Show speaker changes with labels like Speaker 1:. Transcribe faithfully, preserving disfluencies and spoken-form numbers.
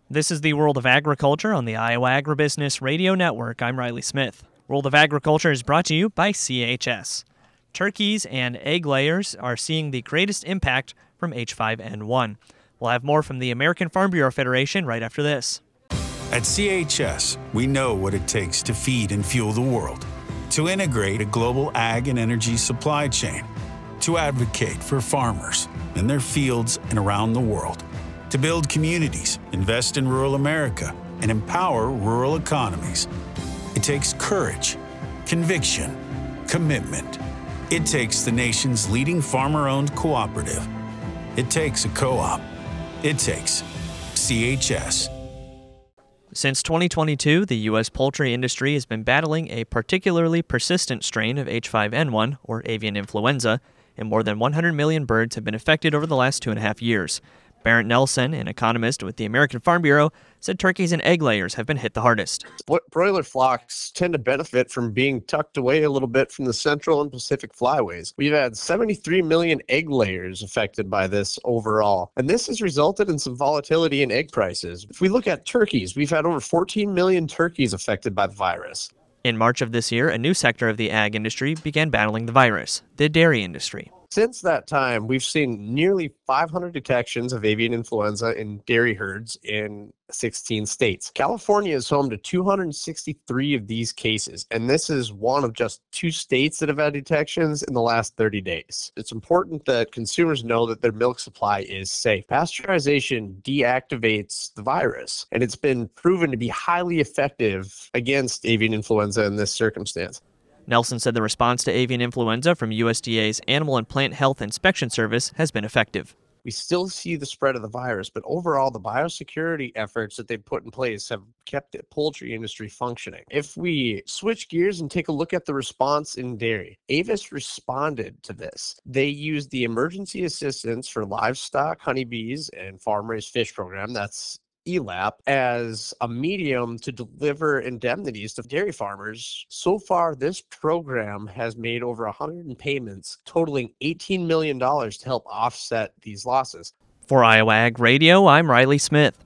Speaker 1: This is the World of Agriculture on the Iowa Agribusiness Radio Network. I'm Riley Smith. World of Agriculture is brought to you by C H S. Turkeys and egg layers are seeing the greatest impact from H five N one. We'll have more from the American Farm Bureau Federation right after this.
Speaker 2: At C H S, we know what it takes to feed and fuel the world, to integrate a global ag and energy supply chain, to advocate for farmers in their fields and around the world, to build communities, invest in rural America, and empower rural economies. It takes courage, conviction, commitment. It takes the nation's leading farmer-owned cooperative. It takes a co-op. It takes C H S.
Speaker 1: Since twenty twenty-two, the U S poultry industry has been battling a particularly persistent strain of H five N one, or avian influenza, and more than one hundred million birds have been affected over the last two and a half years. Barrett Nelson, an economist with the American Farm Bureau, said turkeys and egg layers have been hit the hardest.
Speaker 3: Broiler flocks tend to benefit from being tucked away a little bit from the central and Pacific flyways. We've had seventy-three million egg layers affected by this overall, and this has resulted in some volatility in egg prices. If we look at turkeys, we've had over fourteen million turkeys affected by the virus.
Speaker 1: In March of this year, a new sector of the ag industry began battling the virus, the dairy industry.
Speaker 3: Since that time, we've seen nearly five hundred detections of avian influenza in dairy herds in sixteen states. California is home to two hundred sixty-three of these cases, and this is one of just two states that have had detections in the last thirty days. It's important that consumers know that their milk supply is safe. Pasteurization deactivates the virus, and it's been proven to be highly effective against avian influenza in this circumstance.
Speaker 1: Nelson said the response to avian influenza from U S D A's Animal and Plant Health Inspection Service has been effective.
Speaker 3: We still see the spread of the virus, but overall, the biosecurity efforts that they've put in place have kept the poultry industry functioning. If we switch gears and take a look at the response in dairy, Avis responded to this. They used the Emergency Assistance for Livestock, Honeybees, and Farm-Raised Fish program, that's E L A P, as a medium to deliver indemnities to dairy farmers. So far, this program has made over one hundred payments totaling eighteen million dollars to help offset these losses.
Speaker 1: For Iowa Ag Radio, I'm Riley Smith.